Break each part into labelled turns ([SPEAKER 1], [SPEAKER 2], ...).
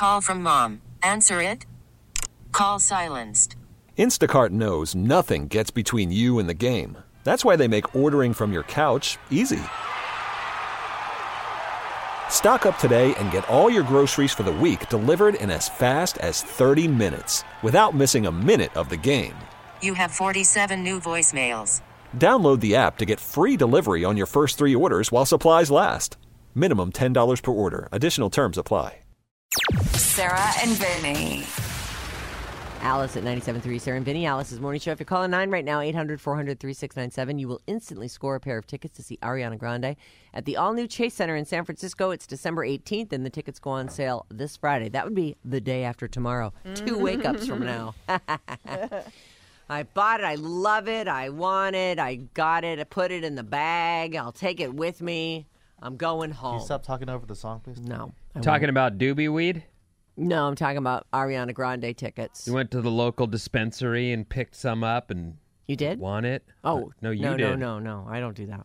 [SPEAKER 1] Call from mom. Answer it. Call silenced.
[SPEAKER 2] Instacart knows nothing gets between you and the game. That's why they make ordering from your couch easy. Stock up today and get all your groceries for the week delivered in as fast as 30 minutes without missing a minute of the game.
[SPEAKER 1] You have 47 new voicemails.
[SPEAKER 2] Download the app to get free delivery on your first 3 orders while supplies last. Minimum $10 per order. Additional terms apply.
[SPEAKER 3] Sarah and Vinny.
[SPEAKER 4] Alice at 97.3, Sarah and Vinny, Alice's Morning Show. If you're calling 9 right now, 800-400-3697, you will instantly score a pair of tickets to see Ariana Grande at the all-new Chase Center in San Francisco. It's December 18th, and the tickets go on sale this Friday. That would be the day after tomorrow. 2 wake-ups from now. I bought it. I love it. I want it. I got it. I put it in the bag. I'll take it with me. I'm going home.
[SPEAKER 5] Can you stop talking over the song, please?
[SPEAKER 4] No.
[SPEAKER 6] Talking about doobie weed?
[SPEAKER 4] No, I'm talking about Ariana Grande tickets.
[SPEAKER 6] You went to the local dispensary and picked some up and...
[SPEAKER 4] You did?
[SPEAKER 6] Want it?
[SPEAKER 4] Oh.
[SPEAKER 6] No, you did.
[SPEAKER 4] No. I don't do that.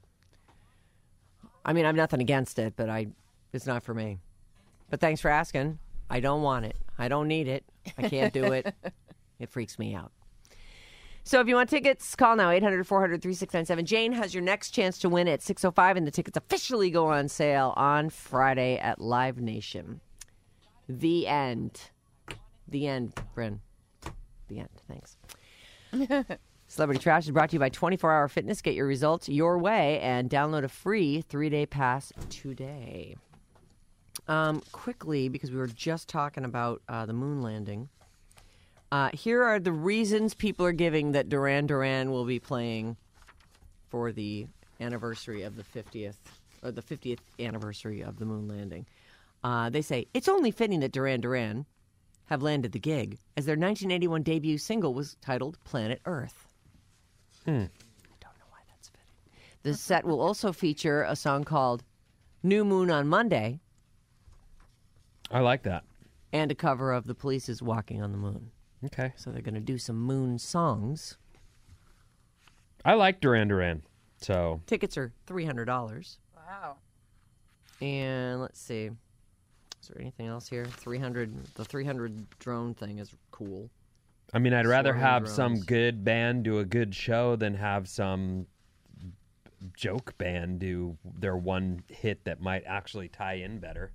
[SPEAKER 4] I mean, I'm nothing against it, but it's not for me. But thanks for asking. I don't want it. I don't need it. I can't do it. It freaks me out. So if you want tickets, call now, 800-400-3697. Jane has your next chance to win at 6:05, and the tickets officially go on sale on Friday at Live Nation. The end. The end, Bryn. The end. Thanks. Celebrity Trash is brought to you by 24 Hour Fitness. Get your results your way and download a free 3-day pass today. Quickly, because we were just talking about the moon landing, here are the reasons people are giving that Duran Duran will be playing for the anniversary of the 50th anniversary of the moon landing. They say, it's only fitting that Duran Duran have landed the gig, as their 1981 debut single was titled Planet Earth. I don't know why that's fitting. The set will also feature a song called New Moon on Monday.
[SPEAKER 6] I like that.
[SPEAKER 4] And a cover of The Police's Walking on the Moon.
[SPEAKER 6] Okay.
[SPEAKER 4] So they're going to do some moon songs.
[SPEAKER 6] I like Duran Duran, so...
[SPEAKER 4] Tickets are $300.
[SPEAKER 3] Wow.
[SPEAKER 4] And let's see. Is there anything else here? 300. The 300 drone thing is cool.
[SPEAKER 6] I mean, I'd rather
[SPEAKER 4] Swarming
[SPEAKER 6] have
[SPEAKER 4] drones.
[SPEAKER 6] some good band do a good show than have some joke band do their one hit that might actually tie in better.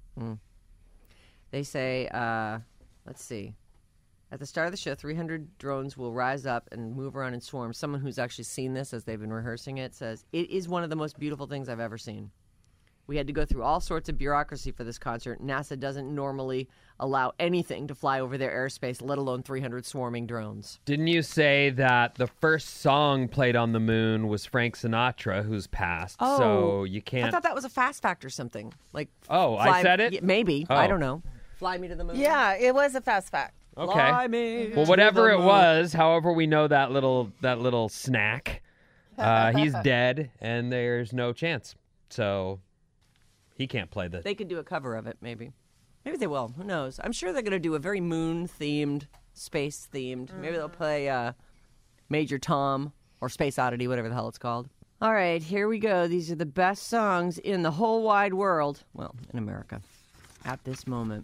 [SPEAKER 4] They say, let's see. At the start of the show, 300 drones will rise up and move around in swarms. Someone who's actually seen this as they've been rehearsing it says, it is one of the most beautiful things I've ever seen. We had to go through all sorts of bureaucracy for this concert. NASA doesn't normally allow anything to fly over their airspace, let alone 300 swarming drones.
[SPEAKER 6] Didn't you say that the first song played on the moon was Frank Sinatra, who's passed?
[SPEAKER 4] Oh,
[SPEAKER 6] so you can't...
[SPEAKER 4] I thought that was a fast fact or something. Like,
[SPEAKER 6] I said it?
[SPEAKER 4] Maybe.
[SPEAKER 6] Oh.
[SPEAKER 4] I don't know. Fly me to the moon.
[SPEAKER 3] Yeah, it was a fast fact.
[SPEAKER 6] Okay.
[SPEAKER 4] Fly me
[SPEAKER 6] Well,
[SPEAKER 4] to
[SPEAKER 6] whatever
[SPEAKER 4] the
[SPEAKER 6] it
[SPEAKER 4] moon.
[SPEAKER 6] was, however we know that little snack, he's dead, and there's no chance. So he can't play the...
[SPEAKER 4] They could do a cover of it, maybe. Maybe they will. Who knows? I'm sure they're going to do a very moon-themed, space-themed. Maybe they'll play Major Tom or Space Oddity, whatever the hell it's called. All right, here we go. These are the best songs in the whole wide world. Well, in America. At this moment.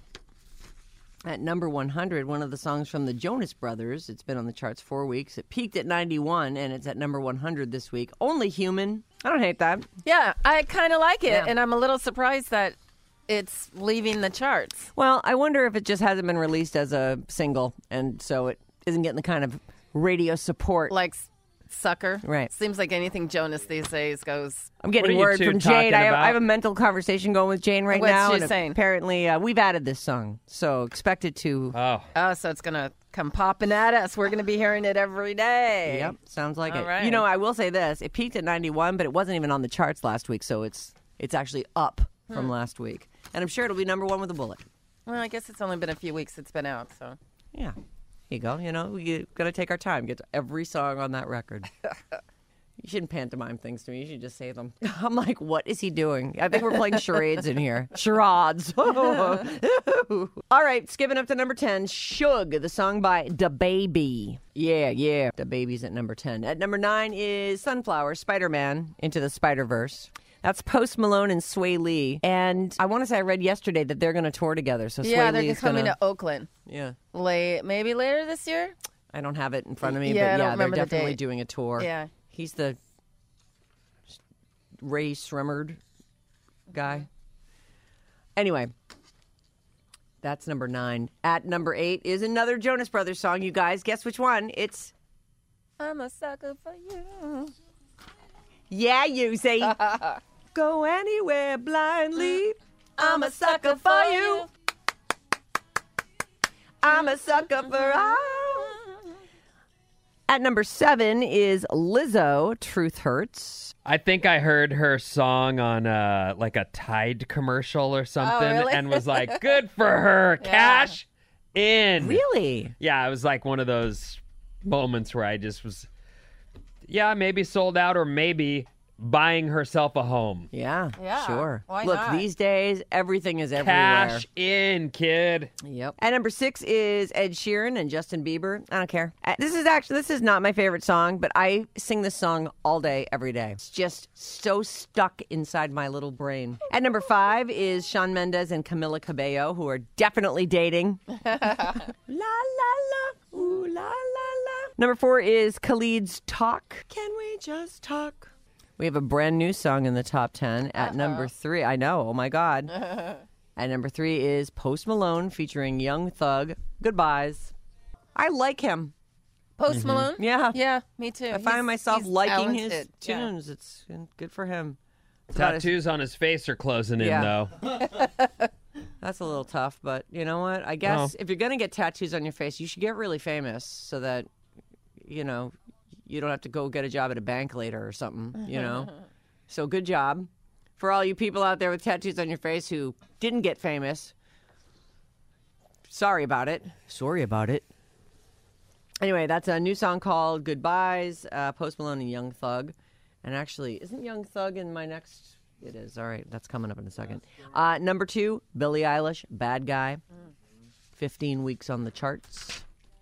[SPEAKER 4] At number 100, one of the songs from the Jonas Brothers. It's been on the charts 4 weeks. It peaked at 91, and it's at number 100 this week. Only Human. I don't hate that.
[SPEAKER 3] Yeah, I kind of like it,
[SPEAKER 4] Yeah.
[SPEAKER 3] and I'm a little surprised that it's leaving the charts.
[SPEAKER 4] Well, I wonder if it just hasn't been released as a single, and so it isn't getting the kind of radio support.
[SPEAKER 3] Like Sucker.
[SPEAKER 4] Right.
[SPEAKER 3] Seems like anything Jonas these days goes.
[SPEAKER 4] I'm getting
[SPEAKER 6] What are you
[SPEAKER 4] word
[SPEAKER 6] two
[SPEAKER 4] from Jane.
[SPEAKER 6] talking
[SPEAKER 4] I
[SPEAKER 6] about?
[SPEAKER 4] have a mental conversation going with Jane right
[SPEAKER 3] What's
[SPEAKER 4] now.
[SPEAKER 3] she
[SPEAKER 4] and
[SPEAKER 3] saying?
[SPEAKER 4] Apparently, we've added this song, so expect it to.
[SPEAKER 3] Oh, so it's going to come popping at us. We're going to be hearing it every day.
[SPEAKER 4] Yep, sounds like
[SPEAKER 3] All
[SPEAKER 4] it.
[SPEAKER 3] right.
[SPEAKER 4] You know, I will say this: it peaked at 91, but it wasn't even on the charts last week, so it's actually up from last week, and I'm sure it'll be number one with a bullet.
[SPEAKER 3] Well, I guess it's only been a few weeks it's been out, so.
[SPEAKER 4] Yeah, here you go. You know, we got to take our time, get to every song on that record. You shouldn't pantomime things to me. You should just say them. I'm like, what is he doing? I think we're playing charades in here. Charades. All right, skipping up to number 10, Shug, the song by DaBaby. Yeah. DaBaby's at number 10. At number 9 is Sunflower, Spider-Man, Into the Spider-Verse. That's Post Malone and Sway Lee. And I want to say I read yesterday that they're going to tour together. So Sway
[SPEAKER 3] Yeah,
[SPEAKER 4] Lee
[SPEAKER 3] they're
[SPEAKER 4] is
[SPEAKER 3] coming
[SPEAKER 4] gonna,
[SPEAKER 3] to Oakland.
[SPEAKER 4] Yeah.
[SPEAKER 3] Maybe later this year?
[SPEAKER 4] I don't have it in front of me,
[SPEAKER 3] Yeah, I
[SPEAKER 4] but
[SPEAKER 3] don't
[SPEAKER 4] they're
[SPEAKER 3] remember the
[SPEAKER 4] definitely
[SPEAKER 3] date.
[SPEAKER 4] doing a tour.
[SPEAKER 3] Yeah.
[SPEAKER 4] He's the Ray Shremmerd guy. Anyway, that's number 9. At number 8 is another Jonas Brothers song, you guys. Guess which one? It's
[SPEAKER 3] I'm a sucker for you.
[SPEAKER 4] Yeah, you say go anywhere blindly. I'm a sucker for you. I'm a sucker for all. At number 7 is Lizzo, Truth Hurts.
[SPEAKER 6] I think I heard her song on like a Tide commercial or something,
[SPEAKER 3] really?
[SPEAKER 6] and was like, "Good for her, cash in."
[SPEAKER 4] Really?
[SPEAKER 6] Yeah, it was like one of those moments where I just was, maybe sold out or maybe buying herself a home.
[SPEAKER 4] Yeah,
[SPEAKER 3] Yeah,
[SPEAKER 4] sure.
[SPEAKER 3] why
[SPEAKER 4] Look,
[SPEAKER 3] not?
[SPEAKER 4] these days, everything is everywhere.
[SPEAKER 6] Cash in, kid.
[SPEAKER 4] Yep. At number 6 is Ed Sheeran and Justin Bieber. I don't care. This is not my favorite song, but I sing this song all day, every day. It's just so stuck inside my little brain. At number 5 is Shawn Mendes and Camila Cabello, who are definitely dating. La la la, ooh la la la. Number 4 is Khalid's Talk. Can we just talk? We have a brand new song in the top 10 at number 3. I know. Oh, my God. At number 3 is Post Malone featuring Young Thug. Goodbyes. I like him.
[SPEAKER 3] Post Malone?
[SPEAKER 4] Yeah.
[SPEAKER 3] Yeah, me too.
[SPEAKER 4] I find myself
[SPEAKER 3] he's
[SPEAKER 4] liking his
[SPEAKER 3] talented. Yeah.
[SPEAKER 4] tunes. It's good for him. It's about his-
[SPEAKER 6] Tattoos on his face are closing in,
[SPEAKER 4] Yeah.
[SPEAKER 6] though.
[SPEAKER 4] That's a little tough, but you know what? I guess if you're going to get tattoos on your face, you should get really famous so that, you know, you don't have to go get a job at a bank later or something, you know? So good job. For all you people out there with tattoos on your face who didn't get famous, sorry about it. Sorry about it. Anyway, that's a new song called Goodbyes, Post Malone and Young Thug. And actually, isn't Young Thug in my next? It is. All right, that's coming up in a second. Number 2, Billie Eilish, Bad Guy. 15 weeks on the charts.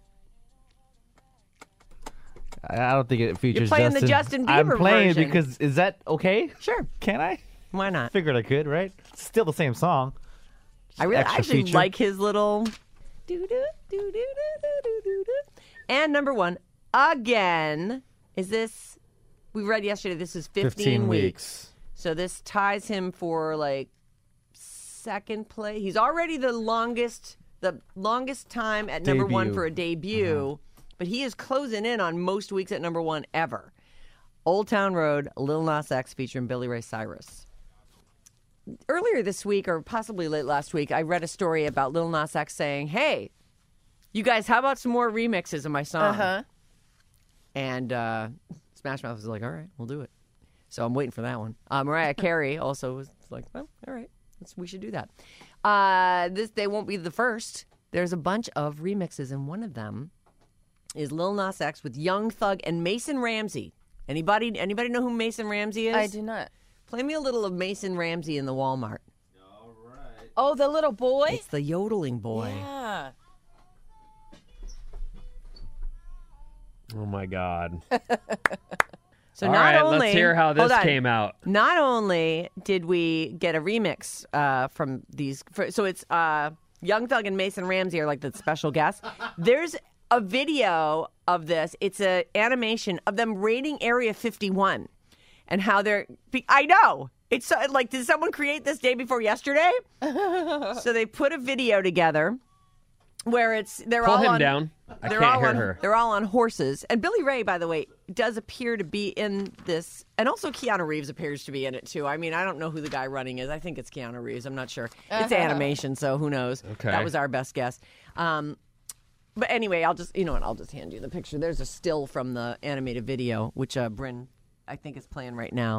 [SPEAKER 5] I don't think it features
[SPEAKER 4] playing the Justin Bieber
[SPEAKER 5] I'm playing
[SPEAKER 4] version.
[SPEAKER 5] it because, is that okay?
[SPEAKER 4] Sure.
[SPEAKER 5] Can I?
[SPEAKER 4] Why not?
[SPEAKER 5] Figured I could, right? It's still the same song.
[SPEAKER 4] I
[SPEAKER 5] extra
[SPEAKER 4] actually
[SPEAKER 5] feature.
[SPEAKER 4] like his little do-do-do-do-do-do-do-do. And number 1, again, is this, we read yesterday, this is 15 weeks. So this ties him for like second place. He's already the longest time at number 1
[SPEAKER 5] Debut.
[SPEAKER 4] for a debut, but he is closing in on most weeks at number 1 ever. Old Town Road, Lil Nas X featuring Billy Ray Cyrus. Earlier this week, or possibly late last week, I read a story about Lil Nas X saying, "Hey, you guys, how about some more remixes of my song?" And Smash Mouth was like, "All right, we'll do it." So I'm waiting for that one. Mariah Carey also was like, "Well, all right, we should do that." They won't be the first. There's a bunch of remixes, and one of them is Lil Nas X with Young Thug and Mason Ramsey. Anybody know who Mason Ramsey is?
[SPEAKER 3] I do not.
[SPEAKER 4] Play me a little of Mason Ramsey in the Walmart.
[SPEAKER 3] Oh, the little boy?
[SPEAKER 4] It's the yodeling boy.
[SPEAKER 3] Yeah.
[SPEAKER 6] Oh, my God.
[SPEAKER 4] So
[SPEAKER 6] All
[SPEAKER 4] not
[SPEAKER 6] right,
[SPEAKER 4] only
[SPEAKER 6] let's hear how
[SPEAKER 4] hold
[SPEAKER 6] this
[SPEAKER 4] on.
[SPEAKER 6] came out.
[SPEAKER 4] Not only did we get a remix from these, so it's Young Thug and Mason Ramsey are like the special guests. There's a video of this. It's an animation of them raiding Area 51 and how they're. I know. It's like, did someone create this day before yesterday? So they put a video together where they're
[SPEAKER 6] Pull
[SPEAKER 4] all
[SPEAKER 6] him
[SPEAKER 4] on.
[SPEAKER 6] down. I
[SPEAKER 4] They're
[SPEAKER 6] can't
[SPEAKER 4] all
[SPEAKER 6] hear
[SPEAKER 4] on,
[SPEAKER 6] her.
[SPEAKER 4] They're all on horses. And Billy Ray, by the way, does appear to be in this. And also Keanu Reeves appears to be in it, too. I mean, I don't know who the guy running is. I think it's Keanu Reeves. I'm not sure. It's animation, so who knows?
[SPEAKER 6] Okay.
[SPEAKER 4] That was our best guess. But anyway, I'll just hand you the picture. There's a still from the animated video, which Bryn, I think, is playing right now.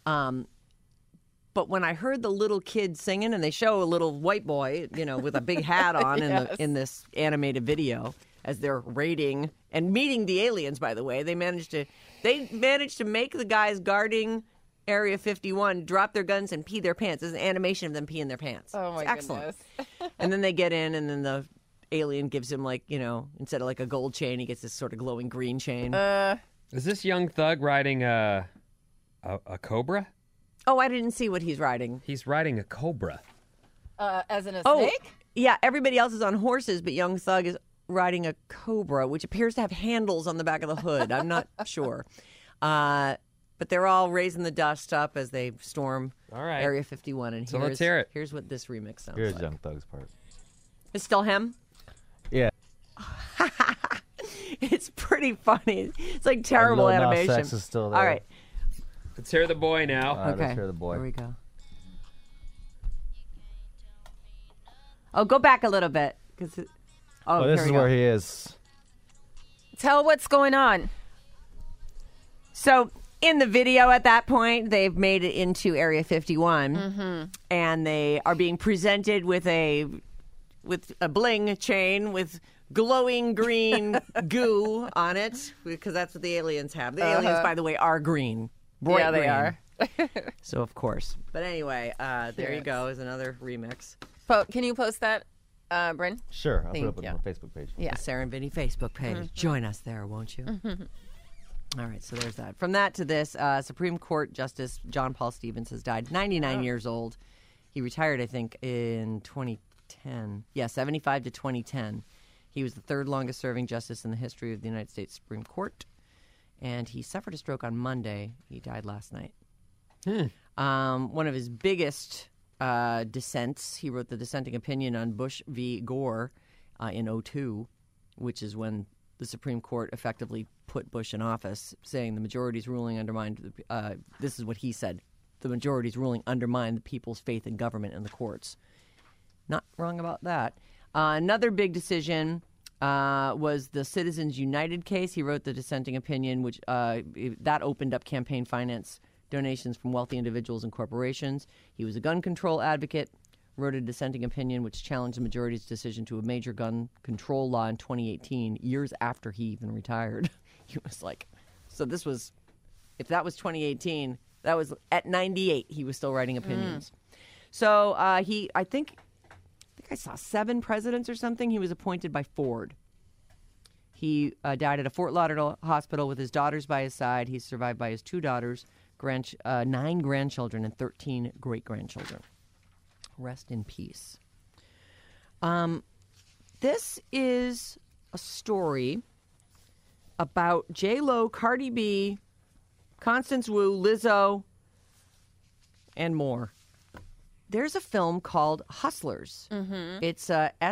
[SPEAKER 4] But when I heard the little kid singing, and they show a little white boy, with a big hat on in this animated video as they're raiding and meeting the aliens. By the way, they managed to make the guys guarding Area 51 drop their guns and pee their pants. There's an animation of them peeing their pants.
[SPEAKER 3] Oh, my
[SPEAKER 4] It's excellent.
[SPEAKER 3] goodness.
[SPEAKER 4] And then they get in, and then the alien gives him instead of like a gold chain, he gets this sort of glowing green chain.
[SPEAKER 6] Is this Young Thug riding a cobra?
[SPEAKER 4] Oh, I didn't see what he's riding.
[SPEAKER 6] He's riding a cobra.
[SPEAKER 3] As in a
[SPEAKER 4] Oh,
[SPEAKER 3] snake?
[SPEAKER 4] yeah. Everybody else is on horses, but Young Thug is riding a Cobra, which appears to have handles on the back of the hood. I'm not sure. But they're all raising the dust up as they storm
[SPEAKER 6] All right.
[SPEAKER 4] Area 51. And
[SPEAKER 6] So let's hear it.
[SPEAKER 4] Here's what this remix sounds
[SPEAKER 5] Here's
[SPEAKER 4] like.
[SPEAKER 5] Young Thug's part.
[SPEAKER 4] It's still him?
[SPEAKER 5] Yeah.
[SPEAKER 4] It's pretty funny. It's like terrible
[SPEAKER 5] Lil Nas
[SPEAKER 4] animation.
[SPEAKER 5] X is still there.
[SPEAKER 4] All right.
[SPEAKER 6] Let's hear the boy now.
[SPEAKER 5] All right,
[SPEAKER 4] Okay.
[SPEAKER 5] let's hear the boy.
[SPEAKER 4] Here we go. Oh, go back a little bit.
[SPEAKER 5] Oh, this
[SPEAKER 4] here
[SPEAKER 5] is
[SPEAKER 4] we
[SPEAKER 5] where
[SPEAKER 4] go.
[SPEAKER 5] he is.
[SPEAKER 3] Tell what's going on.
[SPEAKER 4] So in the video at that point, they've made it into Area 51, and they are being presented with a bling chain with glowing green goo on it, because that's what the aliens have. The aliens, by the way, are green. Bright
[SPEAKER 3] Yeah, they
[SPEAKER 4] green.
[SPEAKER 3] are.
[SPEAKER 4] So of course. But anyway, there you go. Is another remix.
[SPEAKER 3] Can you post that, Bryn?
[SPEAKER 5] Sure, I'll
[SPEAKER 3] Thank
[SPEAKER 5] put it up
[SPEAKER 3] you.
[SPEAKER 5] on my Facebook page.
[SPEAKER 3] Yeah.
[SPEAKER 4] The Serendipity Facebook page. Join us there, won't you? All right, so there's that. From that to this, Supreme Court Justice John Paul Stevens has died, 99 years old. He retired, I think, in 2010. Yeah, 75 to 2010. He was the third longest serving justice in the history of the United States Supreme Court, and he suffered a stroke on Monday. He died last night. One of his biggest dissents, he wrote the dissenting opinion on Bush v. Gore in 2002, which is when the Supreme Court effectively put Bush in office, saying the majority's ruling undermined, this is what he said, the majority's ruling undermined the people's faith in government and the courts. Not wrong about that. Another big decision was the Citizens United case. He wrote the dissenting opinion, which that opened up campaign finance donations from wealthy individuals and corporations. He was a gun control advocate, wrote a dissenting opinion which challenged the majority's decision to a major gun control law in 2018, years after he even retired. He was like, so this was, if that was 2018, that was at 98, he was still writing opinions. So I think I saw 7 presidents or something. He was appointed by Ford. He died at a Fort Lauderdale hospital with his daughters by his side. He's survived by his 2 daughters, 9 grandchildren, and 13 great-grandchildren. Rest in peace. This is a story about J-Lo, Cardi B, Constance Wu, Lizzo, and more. There's a film called Hustlers. It's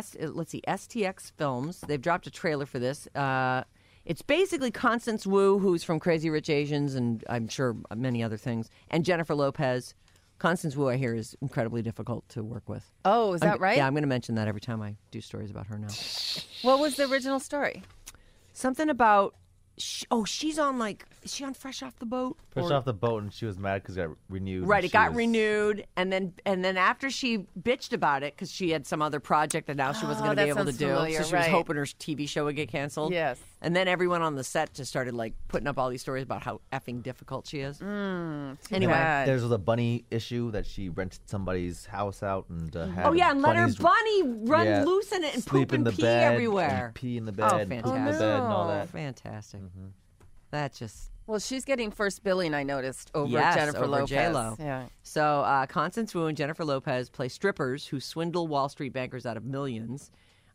[SPEAKER 4] STX Films. They've dropped a trailer for this. It's basically Constance Wu, who's from Crazy Rich Asians, and I'm sure many other things, and Jennifer Lopez. Constance Wu, I hear, is incredibly difficult to work with.
[SPEAKER 3] Oh, is that right?
[SPEAKER 4] Yeah, I'm going to mention that every time I do stories about her now.
[SPEAKER 3] What was the original story?
[SPEAKER 4] Something about, she's on is she on Fresh Off the Boat?
[SPEAKER 5] Fresh off the boat, and she was mad because it got renewed.
[SPEAKER 4] Right,
[SPEAKER 5] and
[SPEAKER 4] it
[SPEAKER 5] she
[SPEAKER 4] got
[SPEAKER 5] was-
[SPEAKER 4] renewed, and then after she bitched about it because she had some other project that now she wasn't going to
[SPEAKER 3] that
[SPEAKER 4] be able to
[SPEAKER 3] sounds
[SPEAKER 4] do,
[SPEAKER 3] familiar,
[SPEAKER 4] so she was
[SPEAKER 3] right.
[SPEAKER 4] hoping her TV show would get canceled.
[SPEAKER 3] Yes.
[SPEAKER 4] And then everyone on the set just started putting up all these stories about how effing difficult she is. Anyway,
[SPEAKER 3] bad.
[SPEAKER 5] There was a bunny issue that she rented somebody's house out and had
[SPEAKER 4] oh yeah, and let her
[SPEAKER 5] bunnies
[SPEAKER 4] bunny run
[SPEAKER 5] yeah,
[SPEAKER 4] loose in it and
[SPEAKER 5] sleep
[SPEAKER 4] poop
[SPEAKER 5] in
[SPEAKER 4] and
[SPEAKER 5] the
[SPEAKER 4] pee
[SPEAKER 5] bed,
[SPEAKER 4] everywhere.
[SPEAKER 5] and pee in the
[SPEAKER 4] Oh,
[SPEAKER 5] bed, poop in the
[SPEAKER 4] fantastic.
[SPEAKER 5] bed, and all
[SPEAKER 3] no.
[SPEAKER 5] that.
[SPEAKER 4] Fantastic. That just
[SPEAKER 3] Well, she's getting first billing, I noticed, over
[SPEAKER 4] Yes,
[SPEAKER 3] Jennifer
[SPEAKER 4] over
[SPEAKER 3] Lopez.
[SPEAKER 4] J-Lo.
[SPEAKER 3] Yeah.
[SPEAKER 4] So Constance Wu and Jennifer Lopez play strippers who swindle Wall Street bankers out of millions.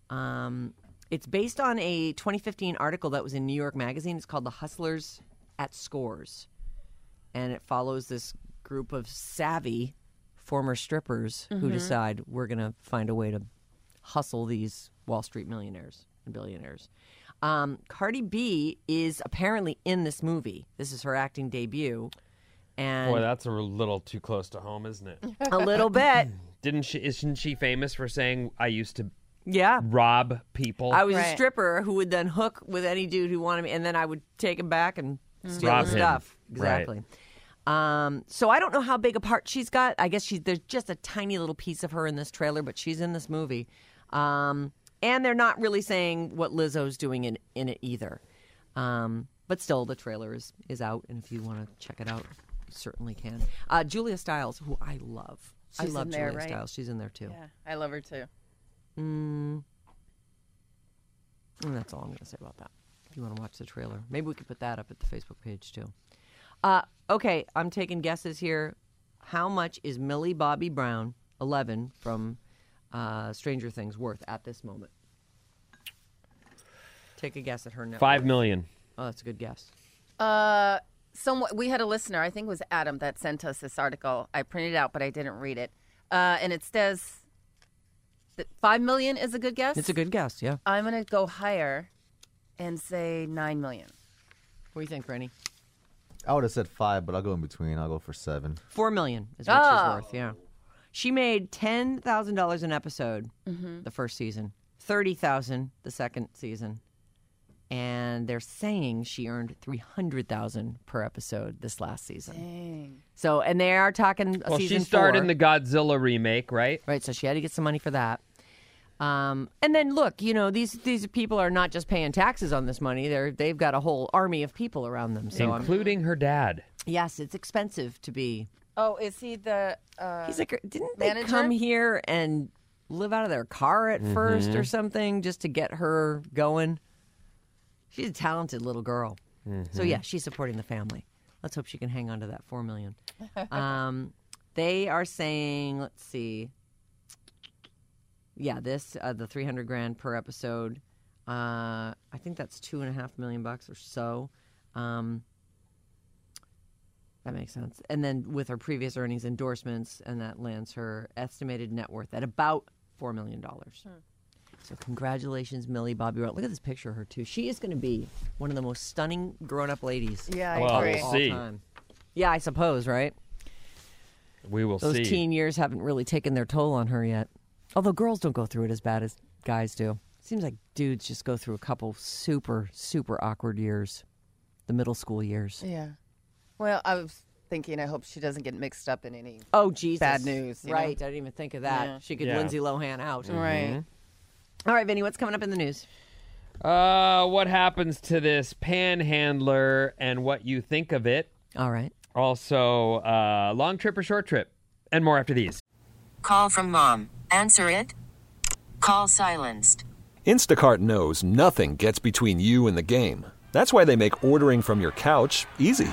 [SPEAKER 4] It's based on a 2015 article that was in New York Magazine. It's called The Hustlers at Scores. And it follows this group of savvy former strippers who decide we're going to find a way to hustle these Wall Street millionaires and billionaires. Cardi B is apparently in this movie. This is her acting debut. And
[SPEAKER 6] Boy, that's a little too close to home, isn't it?
[SPEAKER 4] a little bit.
[SPEAKER 6] Isn't she famous for saying, I used to
[SPEAKER 4] Yeah.
[SPEAKER 6] rob people?
[SPEAKER 4] I was a
[SPEAKER 3] Right.
[SPEAKER 4] stripper who would then hook with any dude who wanted me, and then I would take him back and steal
[SPEAKER 6] Rob
[SPEAKER 4] his
[SPEAKER 6] him.
[SPEAKER 4] stuff.
[SPEAKER 6] Right.
[SPEAKER 4] Exactly. So I don't know how big a part she's got. I guess there's just a tiny little piece of her in this trailer, but she's in this movie. And they're not really saying what Lizzo's doing in it either. But still, the trailer is out, and if you want to check it out, you certainly can. Julia Stiles, who I love. I
[SPEAKER 3] She's
[SPEAKER 4] love
[SPEAKER 3] in there,
[SPEAKER 4] Julia
[SPEAKER 3] right?
[SPEAKER 4] Stiles. She's in there, too.
[SPEAKER 3] Yeah, I love her too.
[SPEAKER 4] And that's all I'm going to say about that. If you want to watch the trailer, maybe we could put that up at the Facebook page too. Okay, I'm taking guesses here. How much is Millie Bobby Brown, 11, from Stranger Things worth at this moment? Take a guess at her net
[SPEAKER 6] $5
[SPEAKER 4] worth.
[SPEAKER 6] million.
[SPEAKER 4] Oh, that's a good guess.
[SPEAKER 3] We had a listener, I think it was Adam, that sent us this article. I printed it out, but I didn't read it. And it says that $5 million is a good guess.
[SPEAKER 4] It's a good guess, yeah.
[SPEAKER 3] I'm going to go higher and say $9 million.
[SPEAKER 4] What do you think, Rennie?
[SPEAKER 5] I would have said 5, but I'll go in between. I'll go for 7.
[SPEAKER 4] $4 million is what she's worth, yeah. She made $10,000 an episode the first season, $30,000 the second season. And they're saying she earned $300,000 per episode this last season.
[SPEAKER 3] Dang.
[SPEAKER 4] So, and they are talking
[SPEAKER 6] Well,
[SPEAKER 4] season
[SPEAKER 6] she starred
[SPEAKER 4] 4.
[SPEAKER 6] in the Godzilla remake, right?
[SPEAKER 4] Right, so she had to get some money for that. And then look, you know, these people are not just paying taxes on this money. They've got a whole army of people around them. So
[SPEAKER 6] Including her dad.
[SPEAKER 4] yes, it's expensive to be.
[SPEAKER 3] Oh, is he the
[SPEAKER 4] He's like, didn't they
[SPEAKER 3] manager?
[SPEAKER 4] come here and live out of their car at first or something just to get her going? She's a talented little girl. So yeah, she's supporting the family. Let's hope she can hang on to that $4 million. They are saying, let's see. Yeah, this the $300,000 per episode. I think that's $2.5 million or so. That makes sense. And then with her previous earnings, endorsements, and that lands her estimated net worth at about $4 million. So congratulations, Millie Bobby Brown. Look at this picture of her too. She is going to be one of the most stunning grown-up ladies.
[SPEAKER 3] Yeah,
[SPEAKER 6] Well,
[SPEAKER 3] I agree.
[SPEAKER 6] we'll
[SPEAKER 4] all
[SPEAKER 6] see.
[SPEAKER 4] time. Yeah, I suppose, right?
[SPEAKER 6] We will
[SPEAKER 4] Those
[SPEAKER 6] see.
[SPEAKER 4] teen years haven't really taken their toll on her yet. Although girls don't go through it as bad as guys do. Seems like dudes just go through a couple super, super awkward years. The middle school years.
[SPEAKER 3] Yeah. Well, I was thinking, I hope she doesn't get mixed up in any.
[SPEAKER 4] Oh, Jesus.
[SPEAKER 3] Bad news, you know?
[SPEAKER 4] Right. I didn't even think of that.
[SPEAKER 3] Yeah.
[SPEAKER 4] She could
[SPEAKER 6] Yeah.
[SPEAKER 4] Lindsay Lohan out.
[SPEAKER 3] Right.
[SPEAKER 4] All right, Vinny, what's coming up in the news?
[SPEAKER 6] What happens to this panhandler and what you think of it?
[SPEAKER 4] All right.
[SPEAKER 6] Also, long trip or short trip, and more after these.
[SPEAKER 1] Call from mom. Answer it. Call silenced.
[SPEAKER 2] Instacart knows nothing gets between you and the game. That's why they make ordering from your couch easy.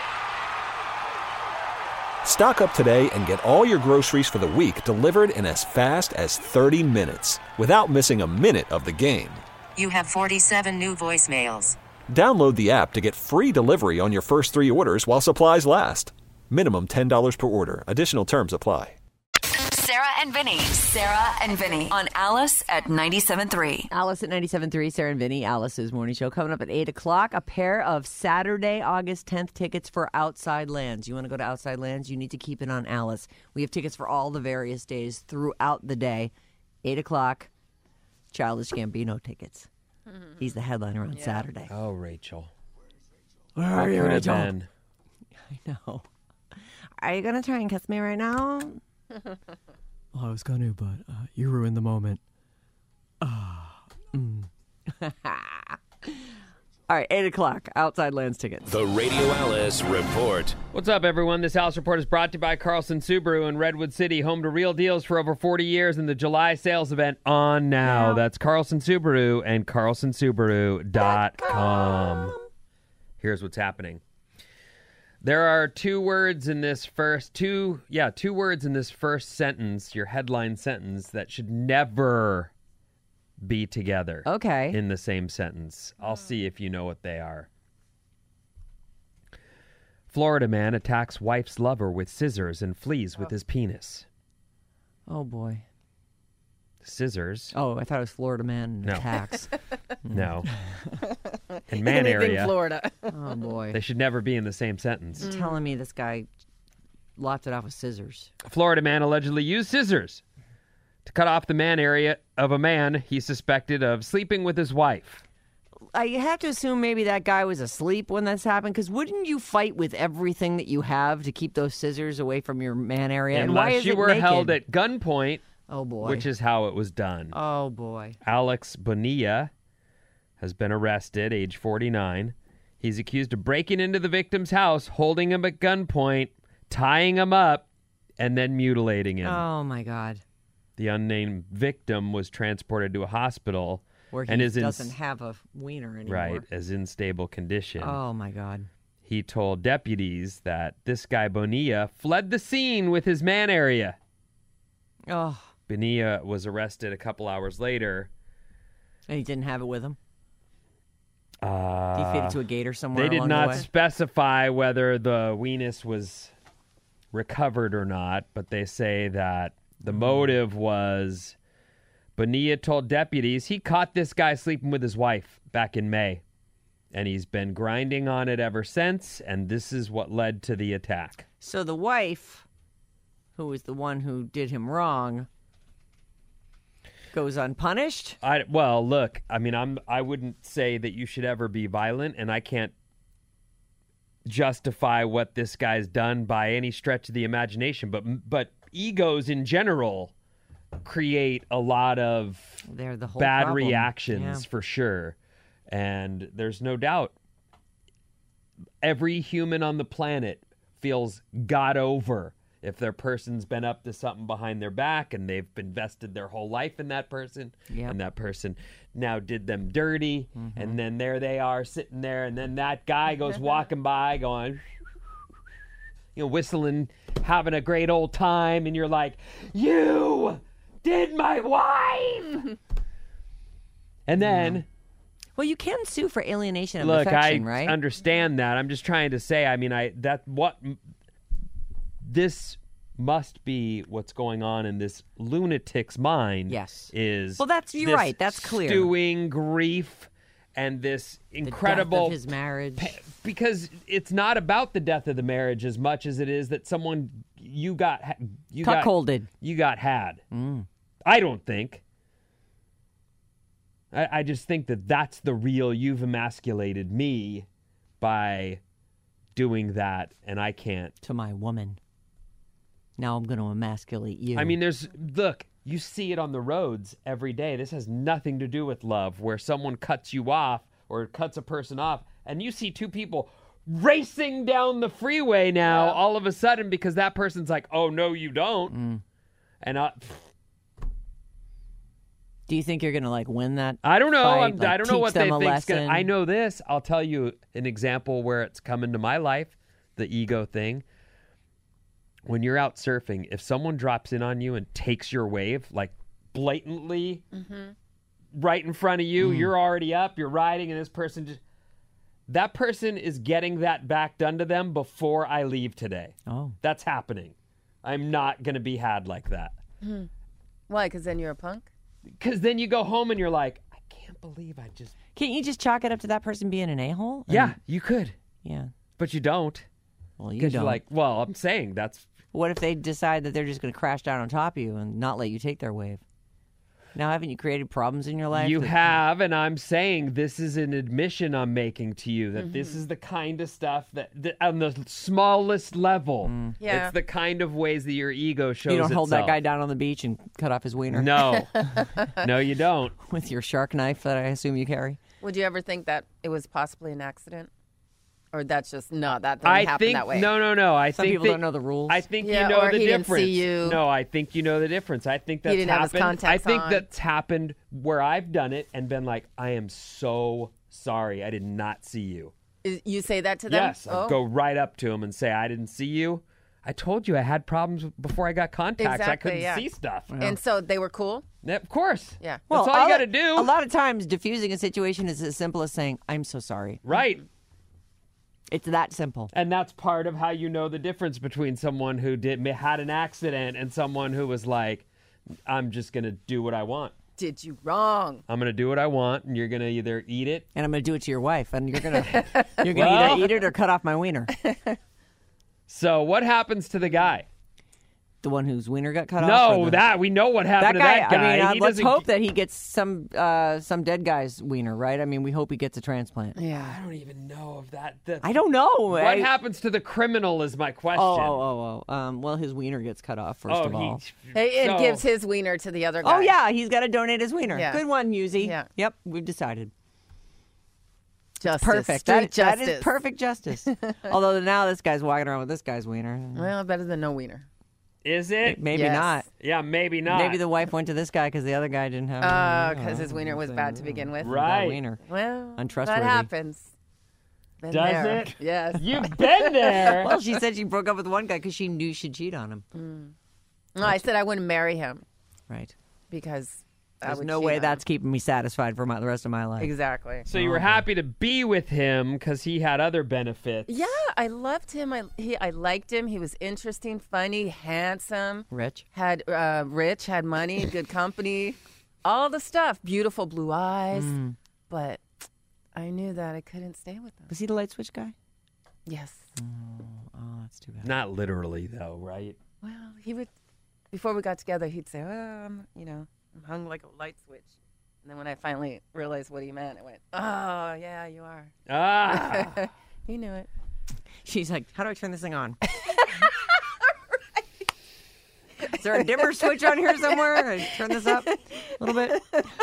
[SPEAKER 2] Stock up today and get all your groceries for the week delivered in as fast as 30 minutes without missing a minute of the game.
[SPEAKER 1] You have 47 new voicemails.
[SPEAKER 2] Download the app to get free delivery on your first 3 orders while supplies last. Minimum $10 per order. Additional terms apply.
[SPEAKER 7] Sarah and Vinny. Sarah and Vinny on Alice at 97.3.
[SPEAKER 4] Alice at 97.3, Sarah and Vinny, Alice's morning show. Coming up at 8 o'clock, a pair of Saturday, August 10th tickets for Outside Lands. You want to go to Outside Lands? You need to keep it on Alice. We have tickets for all the various days throughout the day. 8 o'clock, Childish Gambino tickets. He's the headliner on Saturday.
[SPEAKER 6] Oh, Rachel.
[SPEAKER 4] Where are you,
[SPEAKER 6] Could have
[SPEAKER 4] Rachel?
[SPEAKER 6] been.
[SPEAKER 4] I know. Are you going to try and kiss me right now?
[SPEAKER 8] Well, I was going to, but you ruined the moment.
[SPEAKER 4] All right, 8 o'clock, Outside Lands tickets.
[SPEAKER 9] The Radio Alice Report.
[SPEAKER 6] What's up, everyone? This Alice Report is brought to you by Carlson Subaru in Redwood City, home to real deals for over 40 years and the July sales event on now. That's Carlson Subaru and carlsonsubaru.com. Here's what's happening. There are two words in this first sentence, your headline sentence, that should never be together.
[SPEAKER 4] Okay.
[SPEAKER 6] In the same sentence. I'll see if you know what they are. Florida man attacks wife's lover with scissors and flees with his penis.
[SPEAKER 4] Oh, boy.
[SPEAKER 6] Scissors.
[SPEAKER 4] Oh, I thought it was Florida man and
[SPEAKER 6] No.
[SPEAKER 4] attacks.
[SPEAKER 6] No. In man
[SPEAKER 3] Anything
[SPEAKER 6] area.
[SPEAKER 3] Florida.
[SPEAKER 4] Oh, boy.
[SPEAKER 6] They should never be in the same sentence.
[SPEAKER 4] You're telling me this guy lopped it off with scissors.
[SPEAKER 6] A Florida man allegedly used scissors to cut off the man area of a man he suspected of sleeping with his wife.
[SPEAKER 4] I have to assume maybe that guy was asleep when this happened, because wouldn't you fight with everything that you have to keep those scissors away from your man area? And why
[SPEAKER 6] Unless
[SPEAKER 4] is
[SPEAKER 6] you
[SPEAKER 4] it
[SPEAKER 6] were
[SPEAKER 4] naked?
[SPEAKER 6] held at gunpoint,
[SPEAKER 4] Oh, boy.
[SPEAKER 6] which is how it was done.
[SPEAKER 4] Oh, boy.
[SPEAKER 6] Alex Bonilla has been arrested, age 49. He's accused of breaking into the victim's house, holding him at gunpoint, tying him up, and then mutilating him.
[SPEAKER 4] Oh, my God.
[SPEAKER 6] The unnamed victim was transported to a hospital
[SPEAKER 4] Where he
[SPEAKER 6] and is
[SPEAKER 4] doesn't have a wiener anymore.
[SPEAKER 6] right, as in stable condition.
[SPEAKER 4] Oh, my God.
[SPEAKER 6] he told deputies that this guy Bonilla fled the scene with his man area.
[SPEAKER 4] Oh.
[SPEAKER 6] Bonilla was arrested a couple hours later.
[SPEAKER 4] And he didn't have it with him? Did he feed it to a gator somewhere
[SPEAKER 6] They did
[SPEAKER 4] along
[SPEAKER 6] not
[SPEAKER 4] the way?
[SPEAKER 6] specify whether the weenus was recovered or not, but they say that the motive was Bonilla told deputies he caught this guy sleeping with his wife back in May, and he's been grinding on it ever since, and this is what led to the attack.
[SPEAKER 4] So the wife, who was the one who did him wrong, goes unpunished?
[SPEAKER 6] Well, look, I mean, I wouldn't say that you should ever be violent, and I can't justify what this guy's done by any stretch of the imagination, but egos in general create a lot of
[SPEAKER 4] They're the whole
[SPEAKER 6] bad
[SPEAKER 4] problem.
[SPEAKER 6] reactions
[SPEAKER 4] Yeah.
[SPEAKER 6] for sure. And there's no doubt every human on the planet feels got over if their person's been up to something behind their back and they've invested their whole life in that person.
[SPEAKER 4] Yep.
[SPEAKER 6] And that person now did them dirty. And then there they are sitting there. And then that guy goes walking by going, whistling, having a great old time. And you're like, you did my wife. And then...
[SPEAKER 4] Well, you can sue for alienation of
[SPEAKER 6] Look,
[SPEAKER 4] affection,
[SPEAKER 6] I
[SPEAKER 4] right?
[SPEAKER 6] understand that. I'm just trying to say, I mean, this must be what's going on in this lunatic's mind.
[SPEAKER 4] Yes.
[SPEAKER 6] Is
[SPEAKER 4] Well, you're
[SPEAKER 6] this
[SPEAKER 4] right. That's clear.
[SPEAKER 6] Stewing grief and this
[SPEAKER 4] The
[SPEAKER 6] incredible
[SPEAKER 4] death of his marriage.
[SPEAKER 6] because it's not about the death of the marriage as much as it is that someone you got had.
[SPEAKER 4] Cuckolded.
[SPEAKER 6] I don't think. I just think that that's the real you've emasculated me by doing that, and I can't.
[SPEAKER 4] To my woman. Now I'm going to emasculate you.
[SPEAKER 6] I mean, look, you see it on the roads every day. This has nothing to do with love, where someone cuts you off or cuts a person off, and you see two people racing down the freeway now all of a sudden because that person's like, oh, no, you don't. And
[SPEAKER 4] do you think you're going to win that?
[SPEAKER 6] I don't know.
[SPEAKER 4] fight?
[SPEAKER 6] I don't know
[SPEAKER 4] teach
[SPEAKER 6] what they
[SPEAKER 4] them a
[SPEAKER 6] think.
[SPEAKER 4] lesson?
[SPEAKER 6] I know this. I'll tell you an example where it's come into my life, the ego thing. When you're out surfing, if someone drops in on you and takes your wave, blatantly right in front of you, you're already up, you're riding, and this person that person is getting that back done to them before I leave today.
[SPEAKER 4] Oh.
[SPEAKER 6] That's happening. I'm not going to be had like that.
[SPEAKER 3] Why? Because then you're a punk?
[SPEAKER 6] Because then you go home and you're like, I can't believe I just...
[SPEAKER 4] Can't you just chalk it up to that person being an a-hole?
[SPEAKER 6] Yeah, you could.
[SPEAKER 4] Yeah.
[SPEAKER 6] But you don't.
[SPEAKER 4] Well, you
[SPEAKER 6] Because
[SPEAKER 4] don't.
[SPEAKER 6] you're like, well, I'm saying that's...
[SPEAKER 4] What if they decide that they're just going to crash down on top of you and not let you take their wave? Now, haven't you created problems in your life?
[SPEAKER 6] You have, and I'm saying this is an admission I'm making to you that this is the kind of stuff that on the smallest level,
[SPEAKER 3] Yeah.
[SPEAKER 6] it's the kind of ways that your ego shows
[SPEAKER 4] You don't hold that
[SPEAKER 6] itself.
[SPEAKER 4] guy down on the beach and cut off his wiener?
[SPEAKER 6] No. No, you don't.
[SPEAKER 4] With your shark knife that I assume you carry?
[SPEAKER 3] Would you ever think that it was possibly an accident? Or that's just, no, that doesn't happen that way?
[SPEAKER 6] No.
[SPEAKER 4] Some
[SPEAKER 6] think
[SPEAKER 4] people don't know the rules.
[SPEAKER 6] I think
[SPEAKER 3] Yeah,
[SPEAKER 6] you know
[SPEAKER 3] or
[SPEAKER 6] the
[SPEAKER 3] he didn't
[SPEAKER 6] difference.
[SPEAKER 3] see you.
[SPEAKER 6] No, I think you know the difference. I think that's
[SPEAKER 3] didn't have his
[SPEAKER 6] happened. I
[SPEAKER 3] contacts
[SPEAKER 6] think
[SPEAKER 3] on.
[SPEAKER 6] that's happened where I've done it and been like, I am so sorry. I did not see you.
[SPEAKER 3] You say that to them?
[SPEAKER 6] Yes,
[SPEAKER 3] Oh.
[SPEAKER 6] I'd go right up to him and say, I didn't see you. I told you I had problems before I got contacts.
[SPEAKER 3] Exactly,
[SPEAKER 6] I couldn't
[SPEAKER 3] yeah.
[SPEAKER 6] see stuff.
[SPEAKER 3] And so they were cool?
[SPEAKER 6] Yeah, of course.
[SPEAKER 3] Yeah.
[SPEAKER 6] That's all you got to do.
[SPEAKER 4] A lot of times, diffusing a situation is as simple as saying, I'm so sorry.
[SPEAKER 6] Right.
[SPEAKER 4] It's that simple.
[SPEAKER 6] And that's part of how you know the difference between someone who had an accident and someone who was like, I'm just going to do what I want.
[SPEAKER 3] Did you wrong?
[SPEAKER 6] I'm going to do what I want, and you're going to either eat it.
[SPEAKER 4] And I'm going to do it to your wife, and you're going to
[SPEAKER 6] Well-
[SPEAKER 4] either eat it or cut off my wiener.
[SPEAKER 6] So what happens to the guy?
[SPEAKER 4] The one whose wiener got cut off?
[SPEAKER 6] No,
[SPEAKER 4] or the...
[SPEAKER 6] we know what happened to that guy.
[SPEAKER 4] I mean,
[SPEAKER 6] He
[SPEAKER 4] let's
[SPEAKER 6] doesn't-
[SPEAKER 4] hope that he gets some dead guy's wiener, right? I mean, we hope he gets a transplant.
[SPEAKER 3] Yeah.
[SPEAKER 6] I don't even know if that.
[SPEAKER 4] I don't know.
[SPEAKER 6] What happens to the criminal is my question.
[SPEAKER 4] Well, his wiener gets cut off, first of all.
[SPEAKER 3] It gives his wiener to the other guy.
[SPEAKER 4] Oh, yeah, he's got to donate his wiener.
[SPEAKER 3] Yeah.
[SPEAKER 4] Good one, Yuzi.
[SPEAKER 3] Yeah.
[SPEAKER 4] Yep, we've decided.
[SPEAKER 3] Justice.
[SPEAKER 4] Perfect.
[SPEAKER 3] Street
[SPEAKER 4] That
[SPEAKER 3] justice.
[SPEAKER 4] is perfect justice. Although now this guy's walking around with this guy's wiener.
[SPEAKER 3] Well, better than no wiener.
[SPEAKER 6] Is it?
[SPEAKER 4] Maybe
[SPEAKER 3] Yes.
[SPEAKER 4] not.
[SPEAKER 6] Yeah, maybe not.
[SPEAKER 4] Maybe the wife went to this guy because the other guy didn't have.
[SPEAKER 3] Because his wiener was bad to begin with.
[SPEAKER 6] Right.
[SPEAKER 4] Bad wiener.
[SPEAKER 3] Well,
[SPEAKER 4] Untrustworthy.
[SPEAKER 3] that happens. Been
[SPEAKER 6] Does
[SPEAKER 3] there.
[SPEAKER 6] it?
[SPEAKER 3] Yes.
[SPEAKER 6] You've been there.
[SPEAKER 4] Well, she said she broke up with one guy because she knew she'd cheat on him.
[SPEAKER 3] No, I said I wouldn't marry him
[SPEAKER 4] Right.
[SPEAKER 3] because I
[SPEAKER 4] There's
[SPEAKER 3] would
[SPEAKER 4] no
[SPEAKER 3] cheat
[SPEAKER 4] way
[SPEAKER 3] on
[SPEAKER 4] that's keeping me satisfied for the rest of my life.
[SPEAKER 3] him. Exactly.
[SPEAKER 6] So you were happy to be with him because he had other benefits.
[SPEAKER 3] Yeah, I loved him. I liked him. He was interesting, funny, handsome.
[SPEAKER 4] Rich?
[SPEAKER 3] Had rich, had money, good company, all the stuff. Beautiful blue eyes. But I knew that I couldn't stay with him.
[SPEAKER 4] Was he the light switch guy?
[SPEAKER 3] Yes.
[SPEAKER 4] Oh, that's too bad.
[SPEAKER 6] Not literally, though, right?
[SPEAKER 3] Well, he would. Before we got together, he'd say, I'm hung like a light switch. And then when I finally realized what he meant, I went, oh, yeah, you are.
[SPEAKER 6] Ah.
[SPEAKER 3] He knew it.
[SPEAKER 4] She's like, how do I turn this thing on? Is there a dimmer switch on here somewhere? I turn this up a little bit.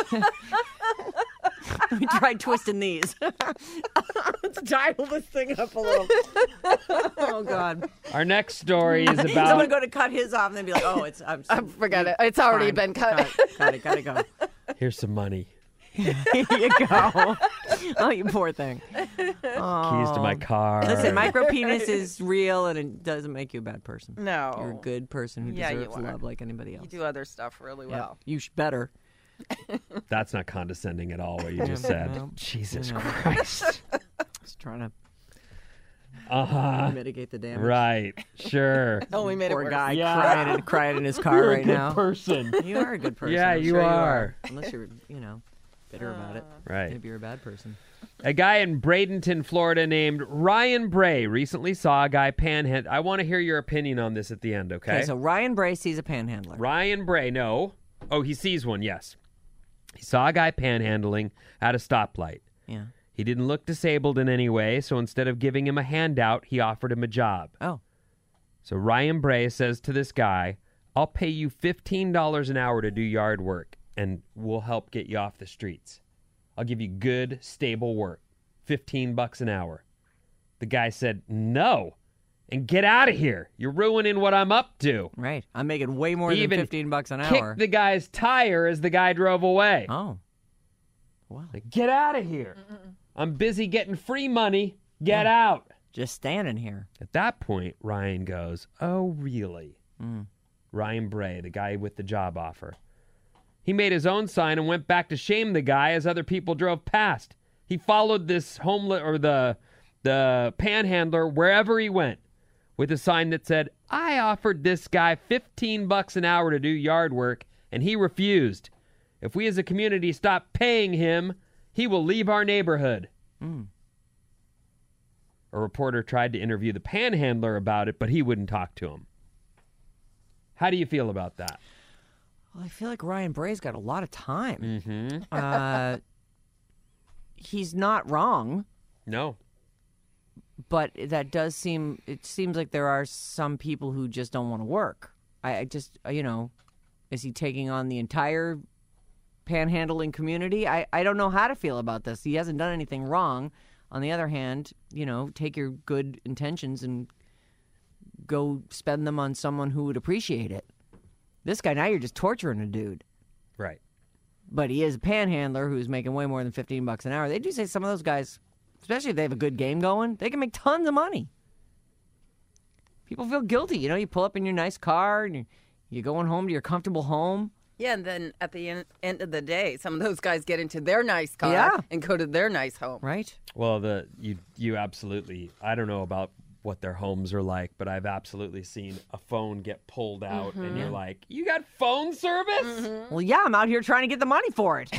[SPEAKER 4] Let me try twisting these. Let's dial this thing up a little. Oh, God.
[SPEAKER 6] Our next story is
[SPEAKER 4] Someone
[SPEAKER 6] about.
[SPEAKER 4] go to cut his off and then be like, oh,
[SPEAKER 3] I forgot it. It's already been cut.
[SPEAKER 4] Gotta go.
[SPEAKER 6] Here's some money.
[SPEAKER 4] Here you go. Oh, you poor thing.
[SPEAKER 6] Keys to my car.
[SPEAKER 4] Listen, micro penis is real and it doesn't make you a bad person.
[SPEAKER 3] No.
[SPEAKER 4] You're a good person who
[SPEAKER 3] Yeah, you
[SPEAKER 4] deserves
[SPEAKER 3] are.
[SPEAKER 4] love like anybody else.
[SPEAKER 3] You do other stuff really
[SPEAKER 4] Yeah,
[SPEAKER 3] well.
[SPEAKER 4] you better.
[SPEAKER 6] That's not condescending at all, what you just said.
[SPEAKER 4] well,
[SPEAKER 6] Jesus
[SPEAKER 4] you know.
[SPEAKER 6] Christ.
[SPEAKER 4] Just trying to
[SPEAKER 6] Uh-huh.
[SPEAKER 4] mitigate the damage.
[SPEAKER 6] Right. Sure.
[SPEAKER 3] Oh, we made it
[SPEAKER 4] Poor
[SPEAKER 3] worse.
[SPEAKER 4] guy
[SPEAKER 6] Yeah.
[SPEAKER 4] crying in his car
[SPEAKER 6] You're a
[SPEAKER 4] right
[SPEAKER 6] good
[SPEAKER 4] now.
[SPEAKER 6] person.
[SPEAKER 4] You are a good person.
[SPEAKER 6] Yeah,
[SPEAKER 4] I'm
[SPEAKER 6] you
[SPEAKER 4] sure
[SPEAKER 6] are.
[SPEAKER 4] Unless you're, bitter about it.
[SPEAKER 6] Right.
[SPEAKER 4] Maybe you're a bad person.
[SPEAKER 6] A guy in Bradenton, Florida named Ryan Bray recently saw a guy panhandle. I want to hear your opinion on this at the end, okay?
[SPEAKER 4] Okay, so Ryan Bray sees a panhandler.
[SPEAKER 6] Ryan Bray, no. Oh, he sees one, yes. He saw a guy panhandling at a stoplight.
[SPEAKER 4] Yeah.
[SPEAKER 6] He didn't look disabled in any way, so instead of giving him a handout, he offered him a job.
[SPEAKER 4] Oh.
[SPEAKER 6] So Ryan Bray says to this guy, I'll pay you $15 an hour to do yard work, and we'll help get you off the streets. I'll give you good, stable work. $15 an hour. The guy said, no, and get out of here. You're ruining what I'm up to.
[SPEAKER 4] Right. I'm making way more
[SPEAKER 6] He
[SPEAKER 4] than
[SPEAKER 6] even
[SPEAKER 4] $15 an hour.
[SPEAKER 6] Kicked the guy's tire as the guy drove away.
[SPEAKER 4] Oh. Wow.
[SPEAKER 6] Like, get out of here. I'm busy getting free money. Get out.
[SPEAKER 4] Just standing here.
[SPEAKER 6] At that point, Ryan goes, oh, really?
[SPEAKER 4] Mm.
[SPEAKER 6] Ryan Bray, the guy with the job offer. He made his own sign and went back to shame the guy as other people drove past. He followed this homeless or the panhandler wherever he went with a sign that said, I offered this guy $15 an hour to do yard work, and he refused. If we as a community stop paying him, he will leave our neighborhood.
[SPEAKER 4] Mm.
[SPEAKER 6] A reporter tried to interview the panhandler about it, but he wouldn't talk to him. How do you feel about that?
[SPEAKER 4] Well, I feel like Ryan Bray's got a lot of time.
[SPEAKER 6] Mm-hmm.
[SPEAKER 4] He's not wrong,
[SPEAKER 6] No.
[SPEAKER 4] but it seems like there are some people who just don't want to work. I just, is he taking on the entire panhandling community? I don't know how to feel about this. He hasn't done anything wrong. On the other hand, take your good intentions and go spend them on someone who would appreciate it. This guy, now you're just torturing a dude.
[SPEAKER 6] Right.
[SPEAKER 4] But he is a panhandler who's making way more than $15 an hour. They do say some of those guys, especially if they have a good game going, they can make tons of money. People feel guilty. You pull up in your nice car and you're going home to your comfortable home.
[SPEAKER 3] Yeah, and then at the end of the day, some of those guys get into their nice car
[SPEAKER 4] Yeah.
[SPEAKER 3] and go to their nice home.
[SPEAKER 4] Right?
[SPEAKER 6] Well, you absolutely, I don't know about what their homes are like, but I've absolutely seen a phone get pulled out and you're like, you got phone service?
[SPEAKER 4] Well, yeah, I'm out here trying to get the money for it.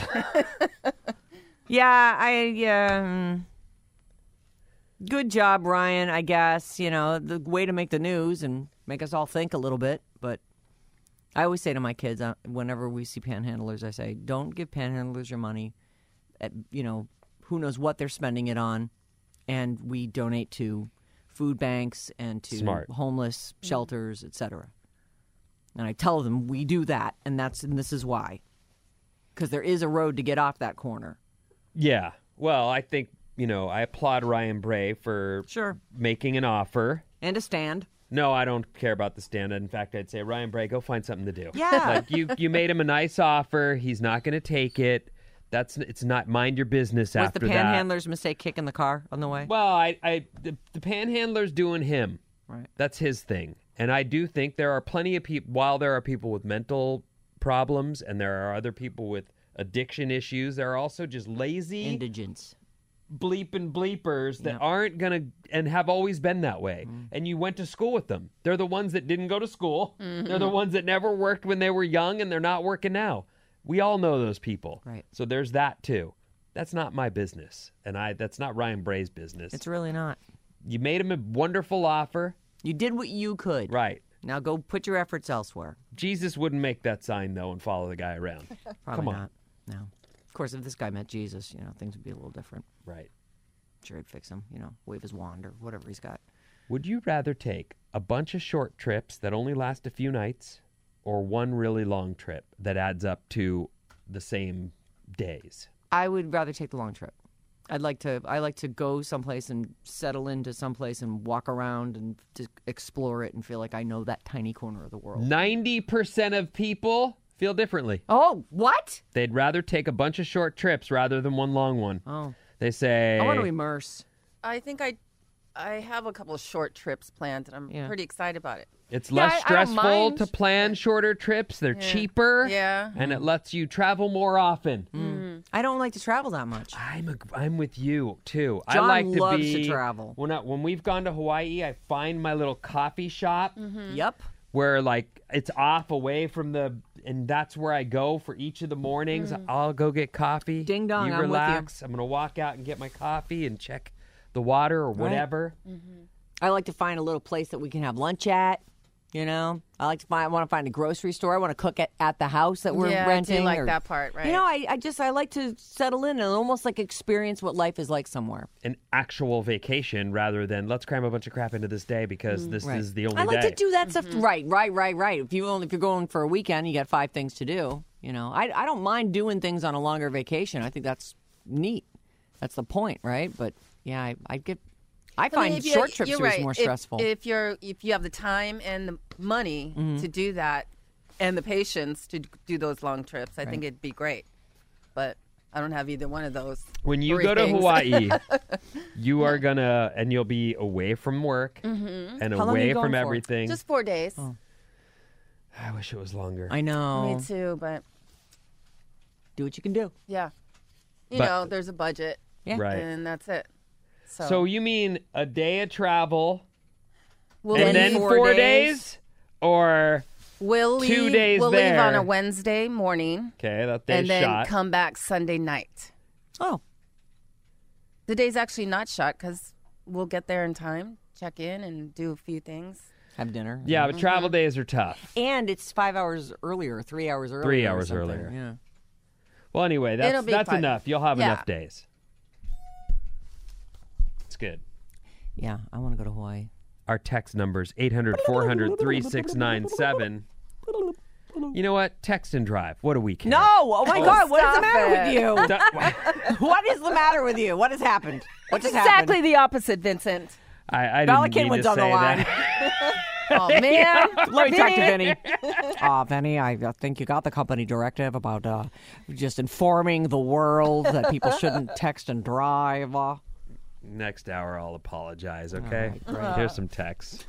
[SPEAKER 4] Good job, Ryan, I guess. The way to make the news and make us all think a little bit. But I always say to my kids, whenever we see panhandlers, I say, don't give panhandlers your money. Who knows what they're spending it on. And we donate to food banks and to
[SPEAKER 6] Smart.
[SPEAKER 4] homeless shelters, etc. And I tell them we do that, and this is why. Because there is a road to get off that corner.
[SPEAKER 6] Yeah. Well, I think, I applaud Ryan Bray for making an offer.
[SPEAKER 4] And a stand.
[SPEAKER 6] No, I don't care about the stand. In fact, I'd say, Ryan Bray, go find something to do.
[SPEAKER 4] Yeah.
[SPEAKER 6] Like, you made him a nice offer. He's not going to take it. It's not mind your business
[SPEAKER 4] Was
[SPEAKER 6] after
[SPEAKER 4] the
[SPEAKER 6] that.
[SPEAKER 4] panhandler's mistake kicking the car on the way?
[SPEAKER 6] Well, the panhandler's doing him.
[SPEAKER 4] Right.
[SPEAKER 6] That's his thing. And I do think there are plenty of people, while there are people with mental problems and there are other people with addiction issues, there are also just lazy
[SPEAKER 4] Indigents.
[SPEAKER 6] bleeping bleepers that aren't going to, and have always been that way. And you went to school with them. They're the ones that didn't go to school. They're the ones that never worked when they were young and they're not working now. We all know those people.
[SPEAKER 4] Right.
[SPEAKER 6] So there's that too. That's not my business. And that's not Ryan Bray's business.
[SPEAKER 4] It's really not.
[SPEAKER 6] You made him a wonderful offer.
[SPEAKER 4] You did what you could.
[SPEAKER 6] Right.
[SPEAKER 4] Now go put your efforts elsewhere.
[SPEAKER 6] Jesus wouldn't make that sign, though, and follow the guy around.
[SPEAKER 4] Probably
[SPEAKER 6] Come on.
[SPEAKER 4] not. No. Of course, if this guy met Jesus, things would be a little different.
[SPEAKER 6] Right.
[SPEAKER 4] Sure, he'd fix him, wave his wand or whatever he's got.
[SPEAKER 6] Would you rather take a bunch of short trips that only last a few nights or one really long trip that adds up to the same days?
[SPEAKER 4] I would rather take the long trip. I like to go someplace and settle into someplace and walk around and just explore it and feel like I know that tiny corner of the world.
[SPEAKER 6] 90% of people feel differently.
[SPEAKER 4] Oh, what?
[SPEAKER 6] They'd rather take a bunch of short trips rather than one long one.
[SPEAKER 4] Oh.
[SPEAKER 6] They say...
[SPEAKER 4] I want to immerse.
[SPEAKER 3] I think I have a couple of short trips planned, and I'm pretty excited about it.
[SPEAKER 6] It's
[SPEAKER 3] Yeah,
[SPEAKER 6] less
[SPEAKER 3] I don't
[SPEAKER 6] stressful
[SPEAKER 3] mind.
[SPEAKER 6] to plan shorter trips. They're cheaper.
[SPEAKER 3] Yeah.
[SPEAKER 6] And it lets you travel more often.
[SPEAKER 4] I don't like to travel that much.
[SPEAKER 6] I'm with you, too. I
[SPEAKER 4] John
[SPEAKER 6] like to
[SPEAKER 4] loves
[SPEAKER 6] be...
[SPEAKER 4] to travel.
[SPEAKER 6] When we've gone to Hawaii, I find my little coffee shop
[SPEAKER 4] Yep.
[SPEAKER 6] where, like, it's off away from and that's where I go for each of the mornings. I'll go get coffee.
[SPEAKER 4] Ding dong,
[SPEAKER 6] You
[SPEAKER 4] I'm with you.
[SPEAKER 6] relax. I'm going to walk out and get my coffee and check the water or whatever.
[SPEAKER 4] I like to find a little place that we can have lunch at. I want to find a grocery store. I want to cook at the house that we're renting.
[SPEAKER 3] I do like that part, right?
[SPEAKER 4] I like to settle in and almost like experience what life is like somewhere.
[SPEAKER 6] An actual vacation rather than let's cram a bunch of crap into this day because this is the only
[SPEAKER 4] I like
[SPEAKER 6] day.
[SPEAKER 4] to do that stuff. Right. If you're going for a weekend, you got 5 things to do. I don't mind doing things on a longer vacation. I think that's neat. That's the point, right? But yeah, I find short trips to be more stressful.
[SPEAKER 3] If you have the time and the money to do that, and the patience to do those long trips, I think it'd be great. But I don't have either one of those.
[SPEAKER 6] When you go to Hawaii, you are gonna, and you'll be away from work and
[SPEAKER 4] How long are
[SPEAKER 6] away
[SPEAKER 4] you going
[SPEAKER 6] from
[SPEAKER 4] for?
[SPEAKER 6] everything.
[SPEAKER 3] Just 4 days.
[SPEAKER 6] I wish it was longer.
[SPEAKER 4] I know.
[SPEAKER 3] Me too, but
[SPEAKER 4] Do what you can do.
[SPEAKER 3] yeah,
[SPEAKER 6] But-
[SPEAKER 3] there's a budget,
[SPEAKER 4] Yeah.
[SPEAKER 6] Right.
[SPEAKER 3] and that's it.
[SPEAKER 6] So you mean a day of travel
[SPEAKER 3] We'll
[SPEAKER 6] and then
[SPEAKER 3] leave,
[SPEAKER 6] 4 days? Or,
[SPEAKER 3] we'll
[SPEAKER 6] 2
[SPEAKER 3] leave,
[SPEAKER 6] days
[SPEAKER 3] we'll leave on
[SPEAKER 6] there.
[SPEAKER 3] a Wednesday morning,
[SPEAKER 6] okay, that day's
[SPEAKER 3] and then
[SPEAKER 6] shot.
[SPEAKER 3] come back Sunday night.
[SPEAKER 4] Oh,
[SPEAKER 3] The day's actually not shot because we'll get there in time, check in, and do a few things.
[SPEAKER 4] have dinner.
[SPEAKER 6] Yeah, but travel days are tough.
[SPEAKER 4] And it's 5 hours earlier, 3 hours earlier.
[SPEAKER 6] 3
[SPEAKER 4] or
[SPEAKER 6] hours
[SPEAKER 4] something.
[SPEAKER 6] earlier.
[SPEAKER 4] Yeah.
[SPEAKER 6] Well, anyway,
[SPEAKER 3] It'll be
[SPEAKER 6] that's
[SPEAKER 3] fun.
[SPEAKER 6] enough. You'll have
[SPEAKER 3] Yeah.
[SPEAKER 6] enough days. It's good.
[SPEAKER 4] Yeah, I want to go to Hawaii.
[SPEAKER 6] Our text numbers 800-400-3697. You know what? Text and drive. What do we care?
[SPEAKER 4] No! Oh my God! What is the
[SPEAKER 3] stop
[SPEAKER 4] matter
[SPEAKER 3] it.
[SPEAKER 4] with you?
[SPEAKER 6] That-
[SPEAKER 4] What is the matter with you? What has happened? What just
[SPEAKER 3] Exactly
[SPEAKER 4] happened?
[SPEAKER 3] the opposite, Vincent.
[SPEAKER 6] I didn't mean
[SPEAKER 4] Balakin was
[SPEAKER 6] to
[SPEAKER 4] on the
[SPEAKER 6] say
[SPEAKER 4] line.
[SPEAKER 6] that.
[SPEAKER 3] Oh man,
[SPEAKER 4] Let me talk to Vinny. Vinny, I think you got the company directive about just informing the world that people shouldn't text and drive.
[SPEAKER 6] Next hour, I'll apologize, okay?
[SPEAKER 4] All right, great.
[SPEAKER 6] Here's some texts.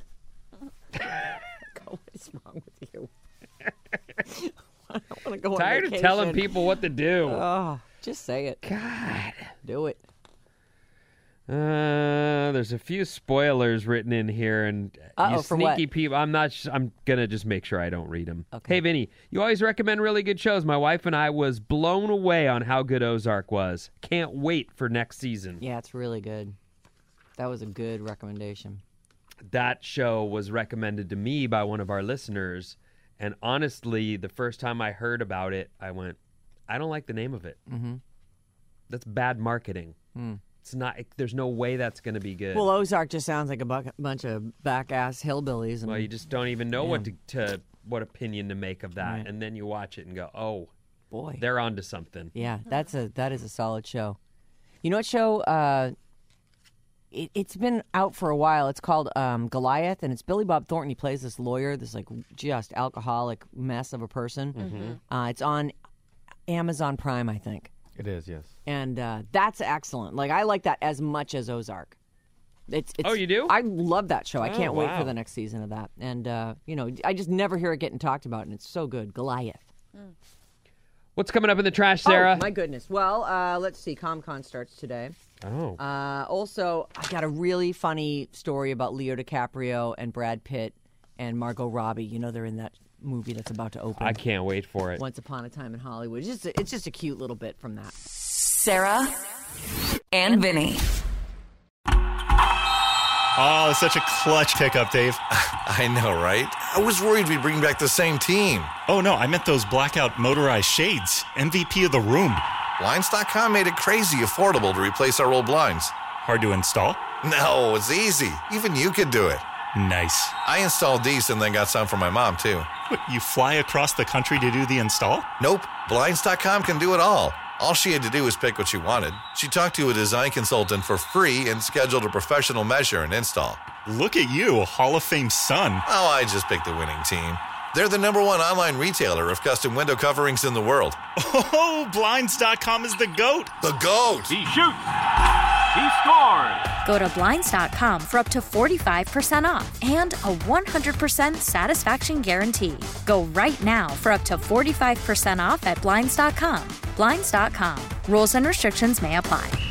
[SPEAKER 4] What is wrong with you? I don't want to go on
[SPEAKER 6] Tired of
[SPEAKER 4] vacation.
[SPEAKER 6] telling people what to do.
[SPEAKER 4] Oh, just say it.
[SPEAKER 6] God.
[SPEAKER 4] Do it.
[SPEAKER 6] There's a few spoilers written in here, and you
[SPEAKER 4] for what?
[SPEAKER 6] sneaky people. I'm gonna just make sure I don't read them.
[SPEAKER 4] Okay.
[SPEAKER 6] Hey, Vinny, you always recommend really good shows. My wife and I was blown away on how good Ozark was. Can't wait for next season.
[SPEAKER 4] Yeah, it's really good. That was a good recommendation.
[SPEAKER 6] That show was recommended to me by one of our listeners, and honestly, the first time I heard about it, I went, I don't like the name of it. Mm-hmm. That's bad marketing. It's not. There's no way that's going to be good.
[SPEAKER 4] Well, Ozark just sounds like a bunch of back-ass hillbillies. And,
[SPEAKER 6] Well, you just don't even know what what opinion to make of that,
[SPEAKER 4] Right.
[SPEAKER 6] and then you watch it and go, "Oh,
[SPEAKER 4] boy,
[SPEAKER 6] they're onto something."
[SPEAKER 4] yeah, that is a solid show. You know what show? It's been out for a while. It's called Goliath, and it's Billy Bob Thornton. He plays this lawyer, this like just alcoholic mess of a person. It's on Amazon Prime, I think.
[SPEAKER 5] It is, yes.
[SPEAKER 4] And that's excellent. Like, I like that as much as Ozark. It's
[SPEAKER 6] Oh, you do?
[SPEAKER 4] I love that show. I can't wait
[SPEAKER 6] wow.
[SPEAKER 4] for the next season of that. And, I just never hear it getting talked about, and it's so good. Goliath.
[SPEAKER 6] What's coming up in the trash, Sarah?
[SPEAKER 4] Oh, my goodness. Well, let's see. ComCon starts today.
[SPEAKER 6] Oh.
[SPEAKER 4] Also, I got a really funny story about Leo DiCaprio and Brad Pitt and Margot Robbie. You know, they're in that movie that's about to open.
[SPEAKER 6] I can't wait for it.
[SPEAKER 4] Once Upon a Time in Hollywood. It's just a cute little bit from that.
[SPEAKER 7] Sarah and Vinny.
[SPEAKER 10] Oh, such a clutch pickup, Dave.
[SPEAKER 11] I know, right? I was worried we'd bring back the same team.
[SPEAKER 10] Oh, no, I meant those blackout motorized shades. MVP of the room.
[SPEAKER 11] Blinds.com made it crazy affordable to replace our old blinds.
[SPEAKER 10] Hard to install?
[SPEAKER 11] No, it's easy. Even you could do it.
[SPEAKER 10] Nice.
[SPEAKER 11] I installed these and then got some for my mom, too.
[SPEAKER 10] What, you fly across the country to do the install?
[SPEAKER 11] Nope. Blinds.com can do it all. All she had to do was pick what she wanted. She talked to a design consultant for free and scheduled a professional measure and install.
[SPEAKER 10] Look at you, Hall of Fame son.
[SPEAKER 11] Oh, I just picked the winning team. They're the #1 online retailer of custom window coverings in the world.
[SPEAKER 10] Oh, Blinds.com is the GOAT.
[SPEAKER 11] The GOAT.
[SPEAKER 12] He shoots. He scores.
[SPEAKER 13] Go to Blinds.com for up to 45% off and a 100% satisfaction guarantee. Go right now for up to 45% off at Blinds.com. Blinds.com. Rules and restrictions may apply.